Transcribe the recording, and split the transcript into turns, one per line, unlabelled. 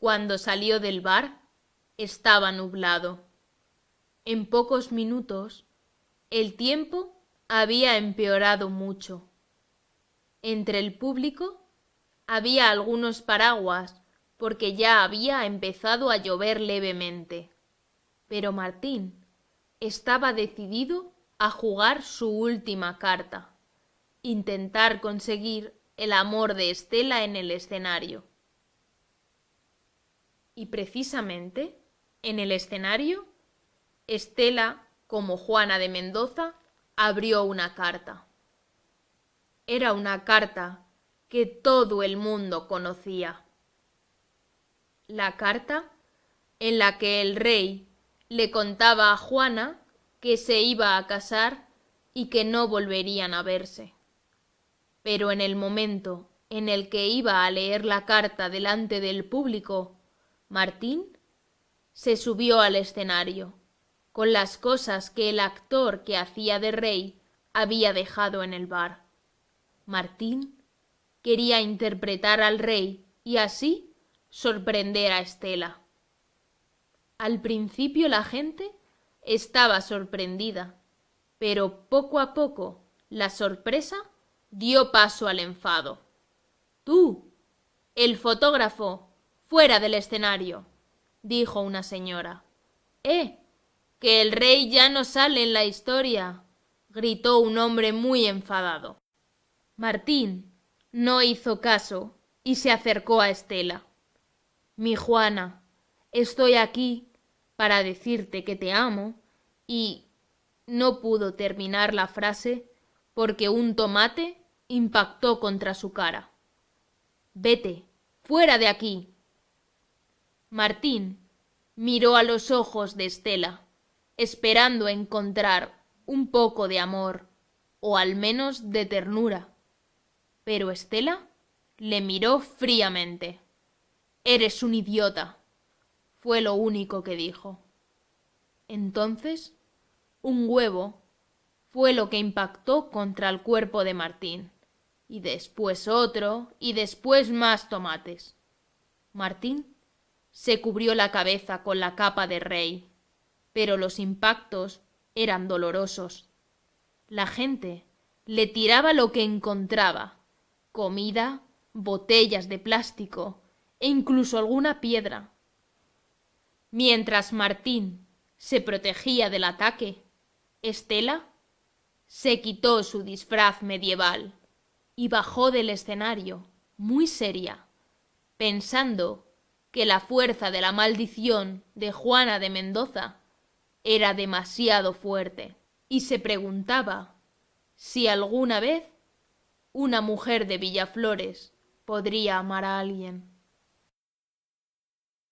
Cuando salió del bar, estaba nublado. En pocos minutos, el tiempo había empeorado mucho. Entre el público había algunos paraguas porque ya había empezado a llover levemente. Pero Martín estaba decidido a jugar su última carta, intentar conseguir el amor de Estela en el escenario. Y precisamente en el escenario, Estela, como Juana de Mendoza, abrió una carta. Era una carta que todo el mundo conocía. La carta en la que el rey le contaba a Juana que se iba a casar y que no volverían a verse. Pero en el momento en el que iba a leer la carta delante del público, Martín se subió al escenario, con las cosas que el actor que hacía de rey había dejado en el bar. Martín quería interpretar al rey y así sorprender a Estela. Al principio la gente estaba sorprendida, pero poco a poco la sorpresa dio paso al enfado. «Tú, el fotógrafo, fuera del escenario», dijo una señora. Que el rey ya no sale en la historia», gritó un hombre muy enfadado. Martín no hizo caso y se acercó a Estela. «Mi Juana, estoy aquí para decirte que te amo» y no pudo terminar la frase porque un tomate impactó contra su cara. «Vete, fuera de aquí». Martín miró a los ojos de Estela, esperando encontrar un poco de amor o al menos de ternura. Pero Estela le miró fríamente. «Eres un idiota», fue lo único que dijo. Entonces, un huevo fue lo que impactó contra el cuerpo de Martín, y después otro, y después más tomates. Martín se cubrió la cabeza con la capa de rey, pero los impactos eran dolorosos. La gente le tiraba lo que encontraba: comida, botellas de plástico e incluso alguna piedra. Mientras Martín se protegía del ataque, Estela se quitó su disfraz medieval y bajó del escenario muy seria, pensando que la fuerza de la maldición de Juana de Mendoza era demasiado fuerte, y se preguntaba si alguna vez una mujer de Villaflores podría amar a alguien.